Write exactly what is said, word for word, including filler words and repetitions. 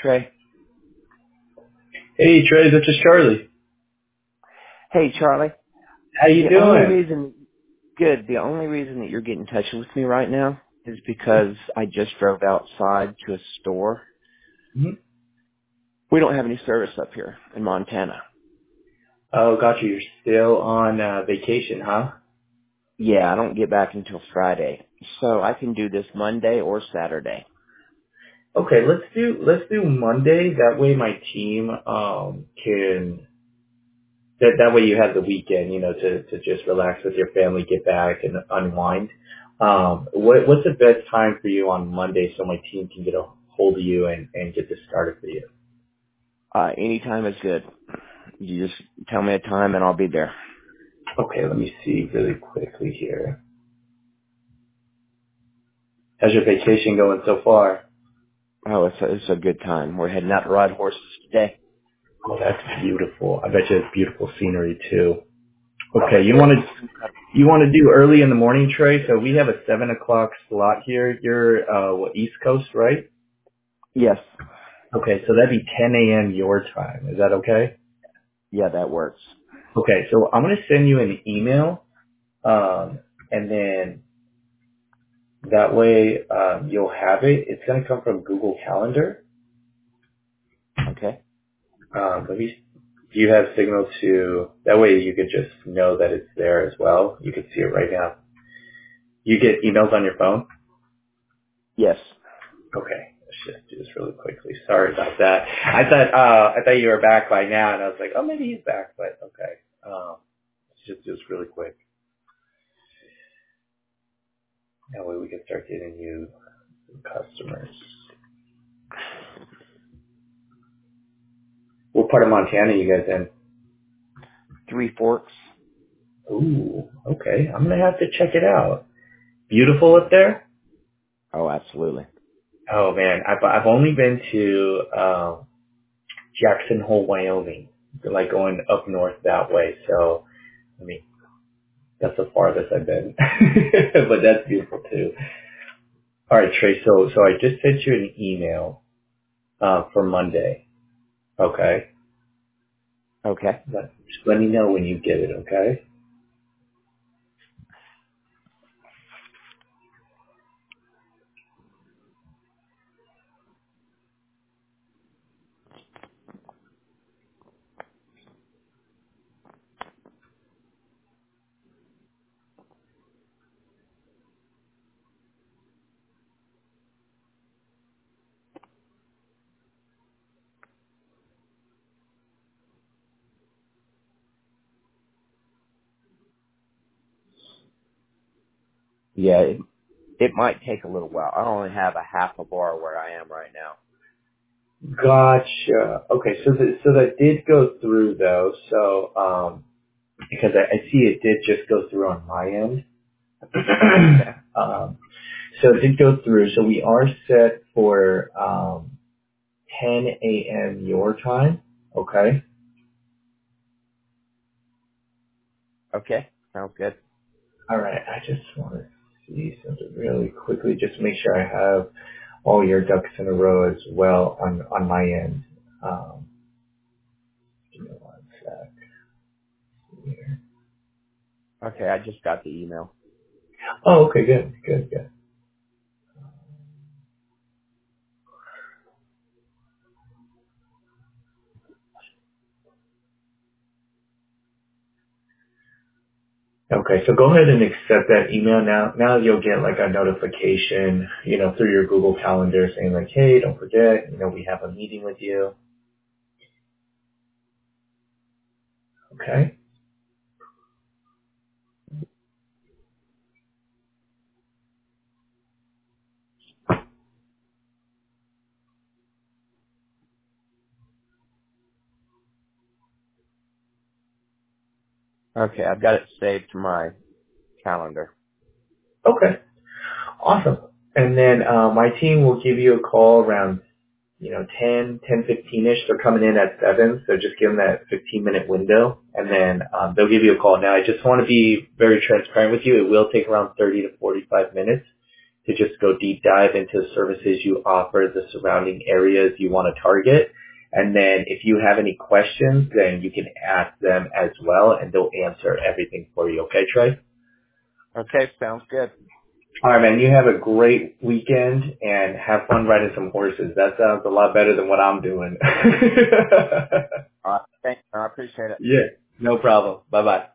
Trey. Hey Trey, this is Charlie. Hey, Charlie. How you The only doing? reason, good, the only reason that you're getting in touch with me right now is because I just drove outside to a store. hmm We don't have any service up here in Montana. Oh, gotcha. You're still on uh, vacation, huh? Yeah, I don't get back until Friday. So I can do this Monday or Saturday. Okay, let's do let's do Monday. That way, my team um can that that way you have the weekend, you know, to to just relax with your family, get back and unwind. Um, what what's the best time for you on Monday so my team can get a hold of you and and get this started for you? Uh, anytime is good. You just tell me a time and I'll be there. Okay, let me see really quickly here. How's your vacation going so far? Oh, it's a, it's a good time. We're heading out to ride horses today. Oh, that's beautiful. I bet you it's beautiful scenery too. Oh, Okay, it you is. want It's to incredible. you want to do early in the morning, Trey? So we have a seven o'clock slot here. You're uh, what, East Coast, right? Yes. Okay, so that'd be ten a.m. your time. Is that okay? Yeah, that works. Okay, so I'm gonna send you an email, um, and then that way um, you'll have it. It's gonna come from Google Calendar. Okay. Um, let me. Do you have signal to? That way you could just know that it's there as well. You can see it right now. You get emails on your phone. Yes. Okay, let's just do this really quickly. Sorry about that. I thought uh, I thought you were back by now, and I was like, oh, maybe he's back, but okay. Um, let's just do this really quick. That way we can start getting you some customers. What part of Montana are you guys in? Three Forks. Ooh, okay. I'm gonna have to check it out. Beautiful up there. Oh, absolutely. Oh man, I've I've only been to um, Jackson Hole, Wyoming. Like going up north that way. So I mean, that's the farthest I've been, but that's beautiful too. All right, Trey. So, so I just sent you an email uh, for Monday. Okay. Okay. Let, just let me know when you get it. Okay. Yeah, it, it might take a little while. I only have a half a bar where I am right now. Gotcha. Okay. So, the, so that did go through though. So, um, because I, I see it did just go through on my end. Okay. um, so it did go through. So we are set for um, ten a.m. your time. Okay. Okay. Sounds good. All right. I just want to see something really quickly. Just make sure I have all your ducks in a row as well on on my end. Um, give me one sec here. Okay, I just got the email. Oh, okay, good, good, good. Okay, so go ahead and accept that email now. Now you'll get like a notification, you know, through your Google Calendar saying like, hey, don't forget, you know, we have a meeting with you. Okay. Okay, I've got it saved to my calendar. Okay. Awesome. And then uh, my team will give you a call around you know, ten, ten fifteen-ish. They're coming in at seven, so just give them that fifteen-minute window, and then um, they'll give you a call. Now, I just want to be very transparent with you. It will take around thirty to forty-five minutes, to just go deep dive into the services you offer, the surrounding areas you want to target. And then if you have any questions, then you can ask them as well, and they'll answer everything for you. Okay, Trey? Okay, sounds good. All right, man. You have a great weekend and have fun riding some horses. That sounds a lot better than what I'm doing. All right, thanks. I appreciate it. Yeah, no problem. Bye-bye.